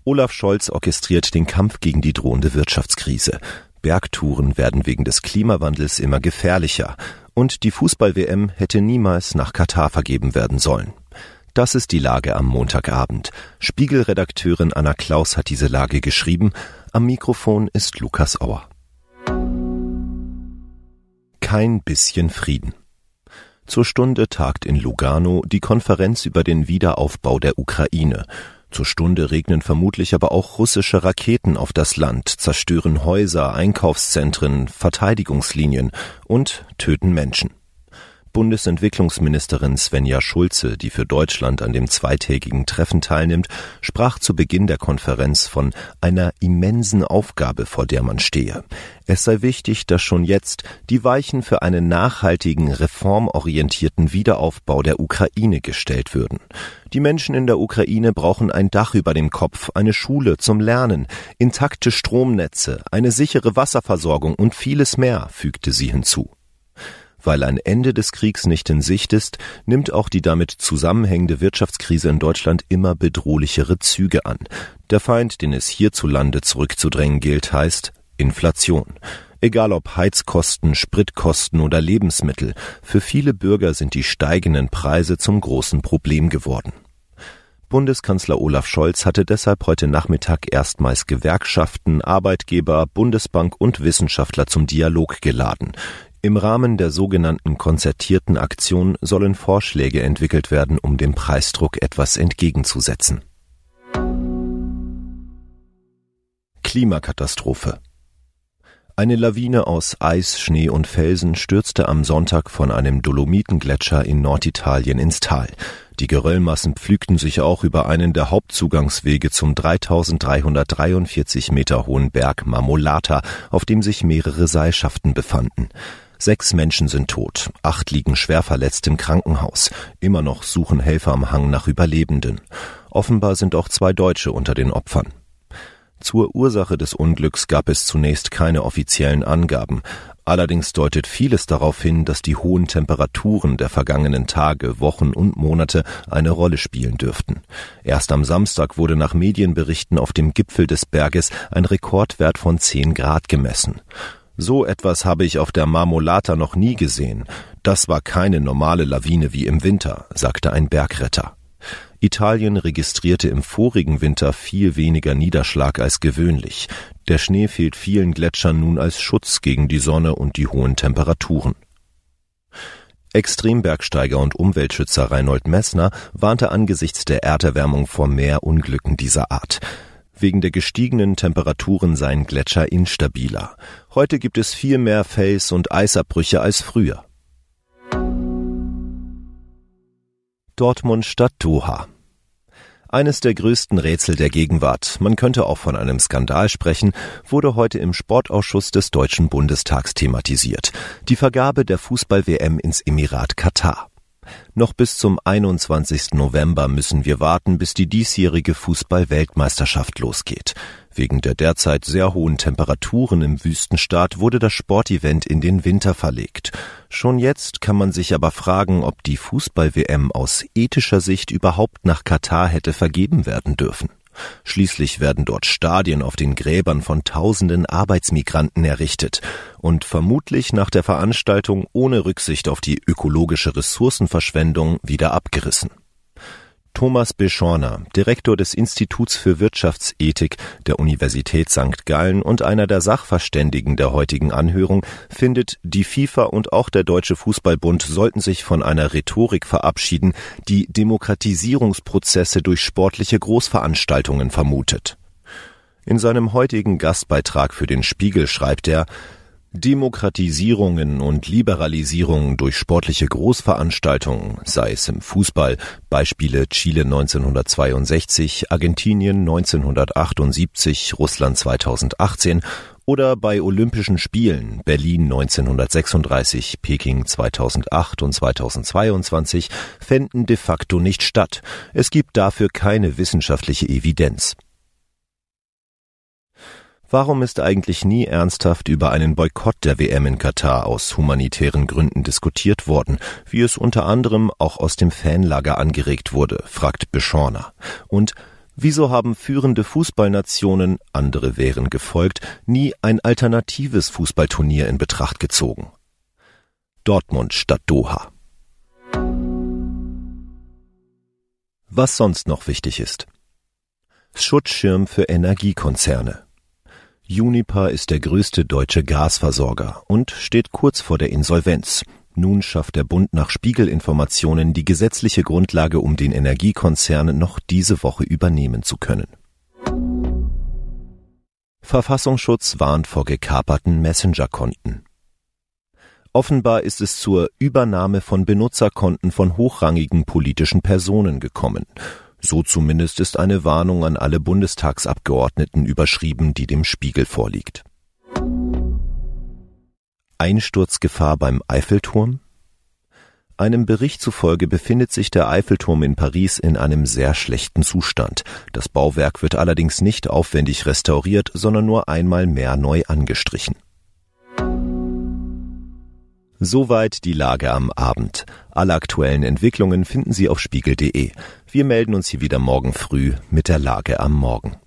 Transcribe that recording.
Olaf Scholz orchestriert den Kampf gegen die drohende Wirtschaftskrise. Bergtouren werden wegen des Klimawandels immer gefährlicher. Und die Fußball-WM hätte niemals nach Katar vergeben werden sollen. Das ist die Lage am Montagabend. Spiegel-Redakteurin Anna Klaus hat diese Lage geschrieben. Am Mikrofon ist Lukas Auer. Kein bisschen Frieden. Zur Stunde tagt in Lugano die Konferenz über den Wiederaufbau der Ukraine. Zur Stunde regnen vermutlich aber auch russische Raketen auf das Land, zerstören Häuser, Einkaufszentren, Verteidigungslinien und töten Menschen. Bundesentwicklungsministerin Svenja Schulze, die für Deutschland an dem zweitägigen Treffen teilnimmt, sprach zu Beginn der Konferenz von einer immensen Aufgabe, vor der man stehe. Es sei wichtig, dass schon jetzt die Weichen für einen nachhaltigen, reformorientierten Wiederaufbau der Ukraine gestellt würden. Die Menschen in der Ukraine brauchen ein Dach über dem Kopf, eine Schule zum Lernen, intakte Stromnetze, eine sichere Wasserversorgung und vieles mehr, fügte sie hinzu. Weil ein Ende des Kriegs nicht in Sicht ist, nimmt auch die damit zusammenhängende Wirtschaftskrise in Deutschland immer bedrohlichere Züge an. Der Feind, den es hierzulande zurückzudrängen gilt, heißt Inflation. Egal ob Heizkosten, Spritkosten oder Lebensmittel, für viele Bürger sind die steigenden Preise zum großen Problem geworden. Bundeskanzler Olaf Scholz hatte deshalb heute Nachmittag erstmals Gewerkschaften, Arbeitgeber, Bundesbank und Wissenschaftler zum Dialog geladen. Im Rahmen der sogenannten konzertierten Aktion sollen Vorschläge entwickelt werden, um dem Preisdruck etwas entgegenzusetzen. Klimakatastrophe. Eine Lawine aus Eis, Schnee und Felsen stürzte am Sonntag von einem Dolomitengletscher in Norditalien ins Tal. Die Geröllmassen pflügten sich auch über einen der Hauptzugangswege zum 3343 Meter hohen Berg Marmolata, auf dem sich mehrere Seilschaften befanden. 6 Menschen sind tot, 8 liegen schwer verletzt im Krankenhaus. Immer noch suchen Helfer am Hang nach Überlebenden. Offenbar sind auch 2 Deutsche unter den Opfern. Zur Ursache des Unglücks gab es zunächst keine offiziellen Angaben. Allerdings deutet vieles darauf hin, dass die hohen Temperaturen der vergangenen Tage, Wochen und Monate eine Rolle spielen dürften. Erst am Samstag wurde nach Medienberichten auf dem Gipfel des Berges ein Rekordwert von 10 Grad gemessen. So etwas habe ich auf der Marmolata noch nie gesehen. Das war keine normale Lawine wie im Winter, sagte ein Bergretter. Italien registrierte im vorigen Winter viel weniger Niederschlag als gewöhnlich. Der Schnee fehlt vielen Gletschern nun als Schutz gegen die Sonne und die hohen Temperaturen. Extrembergsteiger und Umweltschützer Reinhold Messner warnte angesichts der Erderwärmung vor mehr Unglücken dieser Art. Wegen der gestiegenen Temperaturen seien Gletscher instabiler. Heute gibt es viel mehr Fels- und Eisabbrüche als früher. Dortmund statt Doha. Eines der größten Rätsel der Gegenwart, man könnte auch von einem Skandal sprechen, wurde heute im Sportausschuss des Deutschen Bundestags thematisiert. Die Vergabe der Fußball-WM ins Emirat Katar. Noch bis zum 21. November müssen wir warten, bis die diesjährige Fußball-Weltmeisterschaft losgeht. Wegen der derzeit sehr hohen Temperaturen im Wüstenstaat wurde das Sportevent in den Winter verlegt. Schon jetzt kann man sich aber fragen, ob die Fußball-WM aus ethischer Sicht überhaupt nach Katar hätte vergeben werden dürfen. Schließlich werden dort Stadien auf den Gräbern von tausenden Arbeitsmigranten errichtet und vermutlich nach der Veranstaltung ohne Rücksicht auf die ökologische Ressourcenverschwendung wieder abgerissen. Thomas Beschorner, Direktor des Instituts für Wirtschaftsethik der Universität St. Gallen und einer der Sachverständigen der heutigen Anhörung, findet, die FIFA und auch der Deutsche Fußballbund sollten sich von einer Rhetorik verabschieden, die Demokratisierungsprozesse durch sportliche Großveranstaltungen vermutet. In seinem heutigen Gastbeitrag für den Spiegel schreibt er: Demokratisierungen und Liberalisierungen durch sportliche Großveranstaltungen, sei es im Fußball, Beispiele Chile 1962, Argentinien 1978, Russland 2018 oder bei Olympischen Spielen Berlin 1936, Peking 2008 und 2022, fänden de facto nicht statt. Es gibt dafür keine wissenschaftliche Evidenz. Warum ist eigentlich nie ernsthaft über einen Boykott der WM in Katar aus humanitären Gründen diskutiert worden, wie es unter anderem auch aus dem Fanlager angeregt wurde, fragt Beschorner. Und Wieso haben führende Fußballnationen, andere wären gefolgt, nie ein alternatives Fußballturnier in Betracht gezogen? Dortmund statt Doha. Was sonst noch wichtig ist. Schutzschirm für Energiekonzerne. Uniper ist der größte deutsche Gasversorger und steht kurz vor der Insolvenz. Nun schafft der Bund nach Spiegel-Informationen die gesetzliche Grundlage, um den Energiekonzern noch diese Woche übernehmen zu können. Verfassungsschutz warnt vor gekaperten Messenger-Konten. Offenbar ist es zur Übernahme von Benutzerkonten von hochrangigen politischen Personen gekommen. So zumindest ist eine Warnung an alle Bundestagsabgeordneten überschrieben, die dem Spiegel vorliegt. Einsturzgefahr beim Eiffelturm? Einem Bericht zufolge befindet sich der Eiffelturm in Paris in einem sehr schlechten Zustand. Das Bauwerk wird allerdings nicht aufwendig restauriert, sondern nur einmal mehr neu angestrichen. Soweit die Lage am Abend. Alle aktuellen Entwicklungen finden Sie auf spiegel.de. Wir melden uns hier wieder morgen früh mit der Lage am Morgen.